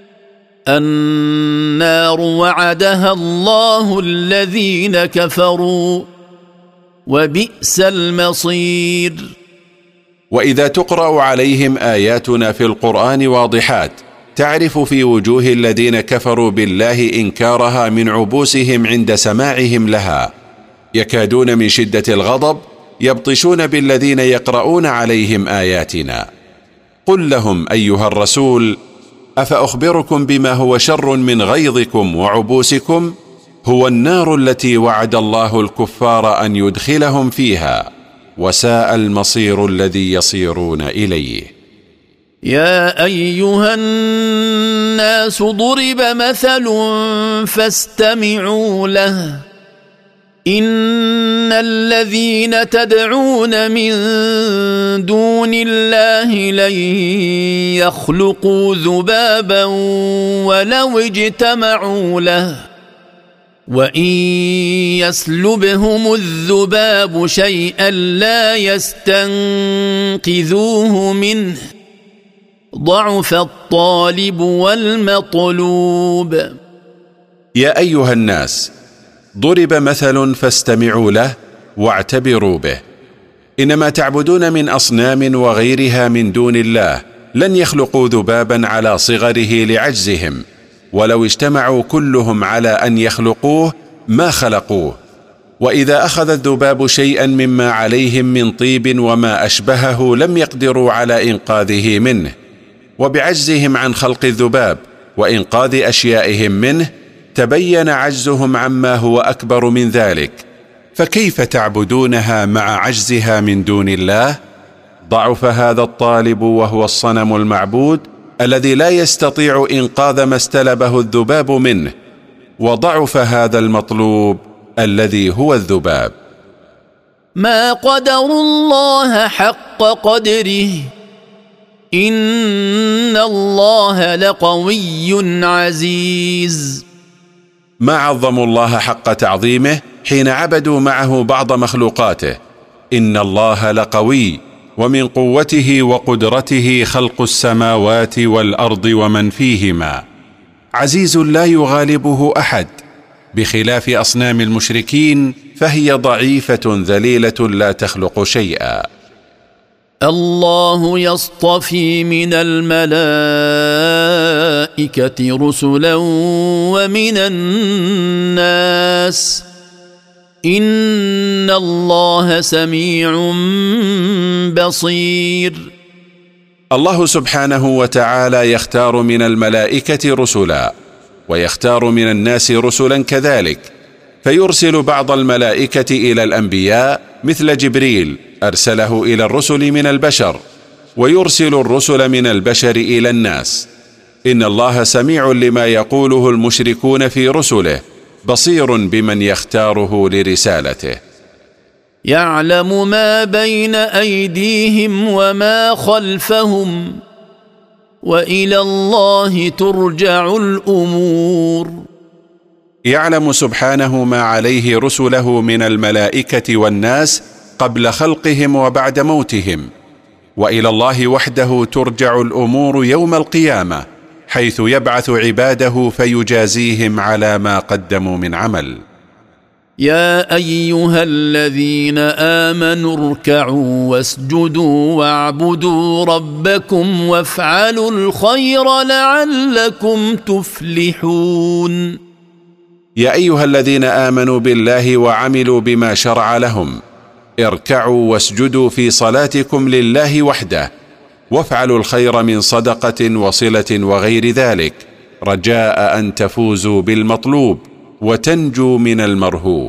النار وعدها الله الذين كفروا وبئس المصير. وإذا تقرأ عليهم آياتنا في القرآن واضحات تعرف في وجوه الذين كفروا بالله إنكارها من عبوسهم عند سماعهم لها، يكادون من شدة الغضب يبطشون بالذين يقرؤون عليهم آياتنا. قل لهم أيها الرسول: أفأخبركم بما هو شر من غيظكم وعبوسكم؟ هو النار التي وعد الله الكفار أن يدخلهم فيها، وساء المصير الذي يصيرون إليه. يا أيها الناس ضرب مثل فاستمعوا له إن الذين تدعون من دون الله لن يخلقوا ذبابا ولو اجتمعوا له وإن يسلبهم الذباب شيئا لا يستنقذوه منه ضعف الطالب والمطلوب. يا أيها الناس ضرب مثل فاستمعوا له واعتبروا به. إنما تعبدون من أصنام وغيرها من دون الله لن يخلقوا ذبابا على صغره لعجزهم، ولو اجتمعوا كلهم على أن يخلقوه ما خلقوه. وإذا أخذ الذباب شيئا مما عليهم من طيب وما أشبهه لم يقدروا على إنقاذه منه، وبعجزهم عن خلق الذباب وإنقاذ أشيائهم منه تبين عجزهم عما هو أكبر من ذلك، فكيف تعبدونها مع عجزها من دون الله؟ ضعف هذا الطالب وهو الصنم المعبود الذي لا يستطيع إنقاذ ما استلبه الذباب منه، وضعف هذا المطلوب الذي هو الذباب. ما قدروا الله حق قدره إن الله لقوي عزيز. ما عظموا الله حق تعظيمه حين عبدوا معه بعض مخلوقاته، إن الله لقوي، ومن قوته وقدرته خلق السماوات والأرض ومن فيهما، عزيز لا يغالبه أحد، بخلاف أصنام المشركين فهي ضعيفة ذليلة لا تخلق شيئا. الله يصطفي من الملائكة رسلا ومن الناس إن الله سميع بصير. الله سبحانه وتعالى يختار من الملائكة رسلا، ويختار من الناس رسلا كذلك، فيرسل بعض الملائكة إلى الأنبياء مثل جبريل أرسله إلى الرسل من البشر، ويرسل الرسل من البشر إلى الناس. إن الله سميع لما يقوله المشركون في رسله، بصير بمن يختاره لرسالته. يعلم ما بين أيديهم وما خلفهم وإلى الله ترجع الأمور. يعلم سبحانه ما عليه رسله من الملائكة والناس قبل خلقهم وبعد موتهم، وإلى الله وحده ترجع الأمور يوم القيامة، حيث يبعث عباده فيجازيهم على ما قدموا من عمل. يا أيها الذين آمنوا اركعوا واسجدوا واعبدوا ربكم وافعلوا الخير لعلكم تفلحون. يا أيها الذين آمنوا بالله وعملوا بما شرع لهم، اركعوا واسجدوا في صلاتكم لله وحده، وافعلوا الخير من صدقة وصلة وغير ذلك، رجاء أن تفوزوا بالمطلوب وتنجوا من المرهوب.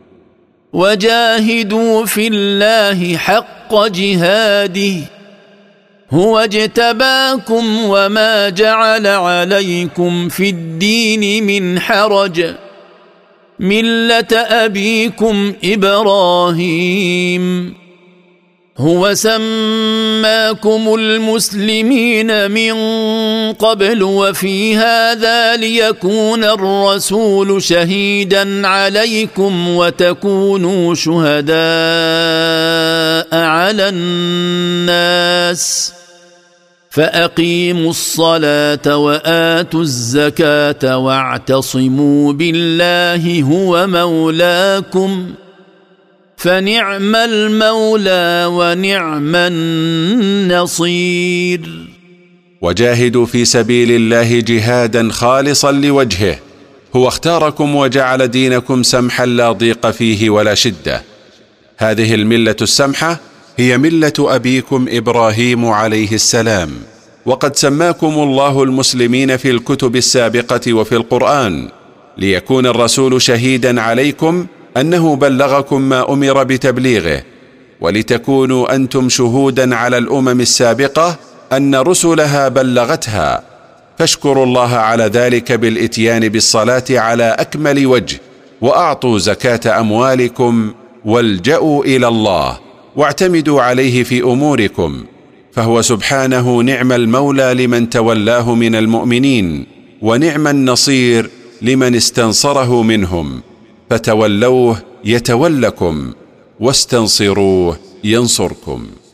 وجاهدوا في الله حق جهاده هو اجتباكم وما جعل عليكم في الدين من حرج ملة أبيكم إبراهيم هو سماكم المسلمين من قبل وفي هذا ليكون الرسول شهيدا عليكم وتكونوا شهداء على الناس فأقيموا الصلاة وآتوا الزكاة واعتصموا بالله هو مولاكم فنعم المولى ونعم النصير. وجاهدوا في سبيل الله جهادا خالصا لوجهه، هو اختاركم وجعل دينكم سمحا لا ضيق فيه ولا شدة. هذه الملة السمحة هي ملة أبيكم إبراهيم عليه السلام، وقد سماكم الله المسلمين في الكتب السابقة وفي القرآن، ليكون الرسول شهيدا عليكم أنه بلغكم ما أمر بتبليغه، ولتكونوا أنتم شهودا على الأمم السابقة أن رسلها بلغتها، فاشكروا الله على ذلك بالإتيان بالصلاة على أكمل وجه، وأعطوا زكاة أموالكم، والجأوا إلى الله واعتمدوا عليه في أموركم، فهو سبحانه نعم المولى لمن تولاه من المؤمنين، ونعم النصير لمن استنصره منهم، فتولوه يتولكم واستنصروه ينصركم.